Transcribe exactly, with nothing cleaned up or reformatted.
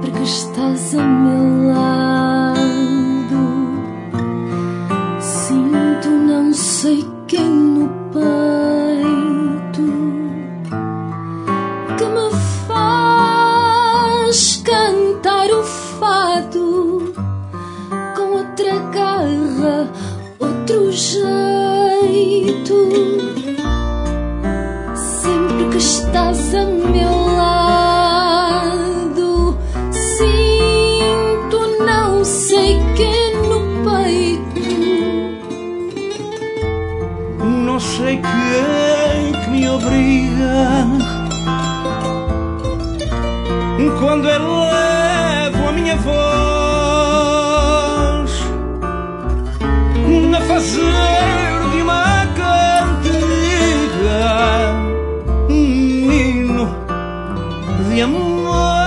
sempre que estás a meu lado, sinto não sei que no peito que me faz cantar o fado com outra garra, outro jeito. Sempre que estás a meu lado, sinto não sei que no peito. Não sei quem que me obriga, quando elevo a minha voz a fazer de uma cantiga um hino de amor.